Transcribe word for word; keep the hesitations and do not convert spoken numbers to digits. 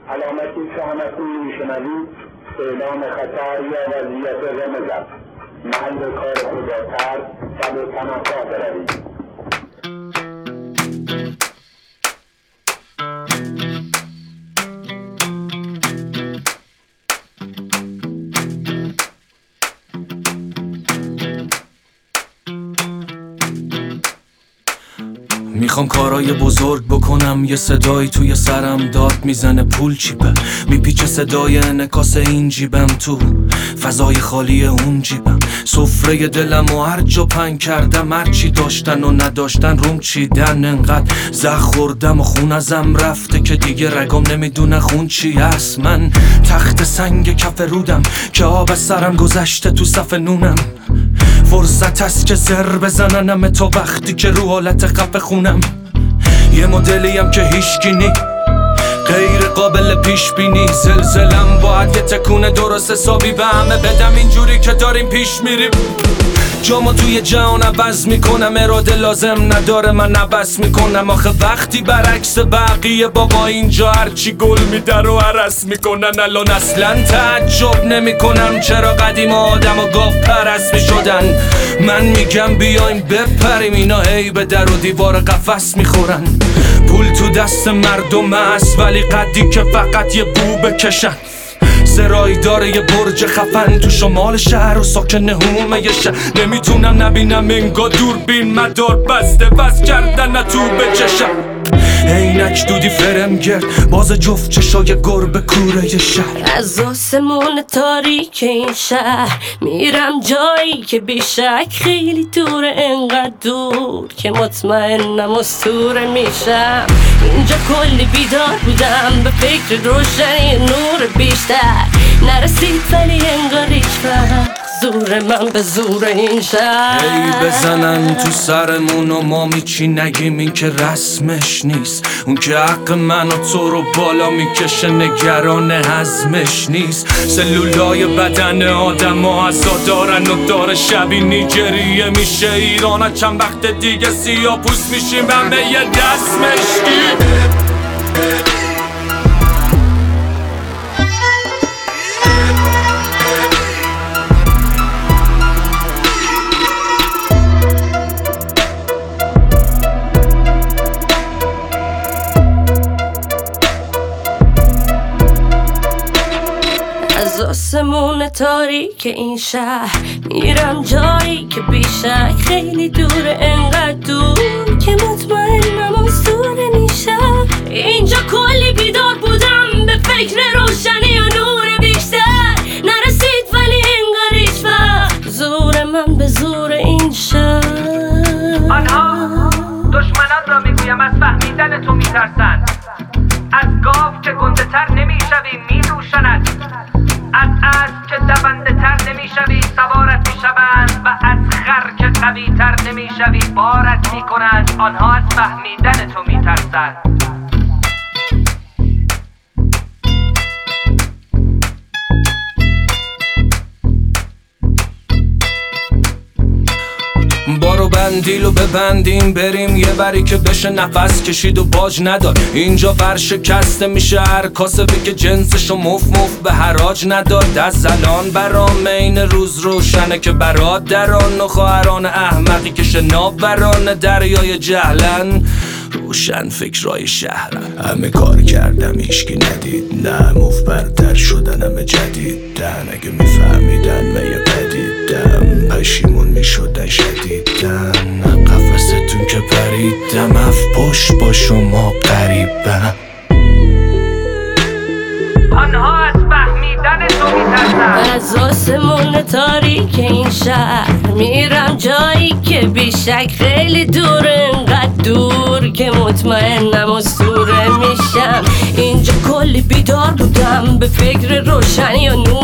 علامتی که همتون میشنوید اعلام خطر یا وضعیت رمز است. محل کار خدا ترس و به پناهگاه بروید. میخوام کارای بزرگ بکنم، یه صدایی توی سرم داد میزنه پول چیپه، میپیچه صدای انعکاس این جیبم تو فضای خالی اون جیبم. سفره دلم و هر جا پنگ کردم، هرچی داشتن و نداشتن روم چیدن. انقدر زخ خوردم و خون ازم رفته که دیگه رگام نمیدونه خون چی هست. من تخت سنگ کف رودم که آب سرم گذشته تو صف نونم. فرصت هست که زر بزننم تا وقتی که رو حالت خفه خونم. یه مدلیم که هیچکی نی، غیر قابل پیش بینی. زلزلم باید یه تکونه درست حسابی به همه بدم، اینجوری که داریم پیش میریم. جامو توی جهان عوض میکنم، اراده لازم نداره من عوض میکنم. آخه وقتی برعکس بقیه بابا اینجا هرچی گل میدر و عرس میکنن. الان اصلا تعجب نمیکنم چرا قدیم آدم و گاو پرست میشدن. من میگم بیایم بپریم، اینا هی به در و دیوار قفس میخورن. پول تو دست مردم است ولی قدی که فقط یه بو بکشن. سرایی داره یه برج خفن تو شمال شهر و ساکن هومه یه شهر. نمیتونم نبینم انگا دوربین مدار بسته بس کردن نه تو بچشم. عینک دودی فرم گرد باز جفت چشای گربه کوره یه شهر. از آسمون تاریک این شهر میرم جایی که بیشک خیلی دوره، انقدر دور که مطمئنم اسطوره میشم. اینجا کلی بیدار بودم به فکر روشنی نور بیشتر، نرسید ولی انگار هیچ وقت زور من به زور این شهر. ای بزنن تو سرمون و ما میچی نگیم، این که رسمش نیست. اون که حق من و تو رو بالا میکشه نگران حزمش نیست. سلولای بدن آدم ها عزا دارن و داره شبی نیجریه میشه ایران. چند وقت دیگه سیاه پوست میشیم همه یه دست مشکی. از آسمون تاریک این شهر میرم جایی که بیشک خیلی دوره، انقدر دور که مطمئنم اسطوره میشم. اینجا کلی بیدار بودم به فکر روشنی و نور بیشتر، نرسید ولی انگار هیچ وقت زور من به زور این شهر. آنها دشمنان را میگویم از فهمیدن تو میترسن. از گاو که گنده تر نمیشوی میدوشند، از اسب که دونده تر نمیشوی سوارت میشوند، و از خر که قوی تر نمیشوی بارت میکنند. آنها از فهمیدن تو میترسند. بارو بندیلو ببندیم بریم یه بری که بشه نفس کشید و باج ندار. اینجا ورشکسته میشه هر کاسبی که جنسشو مف مف به حراج نداد. از الان برام این روز روشنه که برادران و خواهران احمقی که شناوران دریای جهلن روشن فکرای شهرن. همه کار کردم هیچکی ندید، نه مف برتر شدن همه جدیدن. اگه میفهمیدن میه پدیدم پشیمون میشدن شدیدن. قفستون که پریدم اف پشت با شما قریبم. آنها از فهمیدن تو میترسن. از آسمون تاریک این شهر میرم جایی که بیشک خیلی دور، انقدر دور که مطمئنم اسطوره میشم. اینجا کلی بیدار بودم به فکر روشنی و نور